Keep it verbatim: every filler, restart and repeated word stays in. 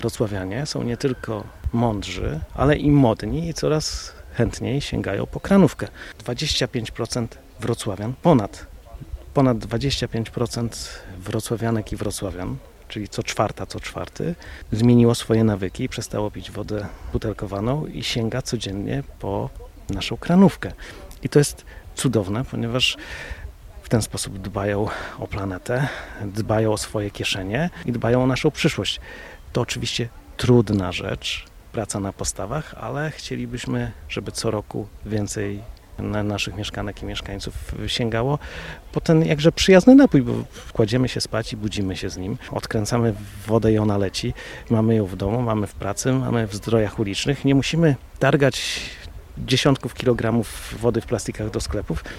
Wrocławianie są nie tylko mądrzy, ale i modni i coraz chętniej sięgają po kranówkę. dwadzieścia pięć procent wrocławian, ponad, ponad dwadzieścia pięć procent wrocławianek i wrocławian, czyli co czwarta, co czwarty, zmieniło swoje nawyki, przestało pić wodę butelkowaną i sięga codziennie po naszą kranówkę. I to jest cudowne, ponieważ w ten sposób dbają o planetę, dbają o swoje kieszenie i dbają o naszą przyszłość. To oczywiście trudna rzecz, praca na postawach, ale chcielibyśmy, żeby co roku więcej na naszych mieszkanek i mieszkańców sięgało po ten jakże przyjazny napój, bo kładziemy się spać i budzimy się z nim, odkręcamy wodę i ona leci, mamy ją w domu, mamy w pracy, mamy w zdrojach ulicznych, nie musimy targać dziesiątków kilogramów wody w plastikach do sklepów,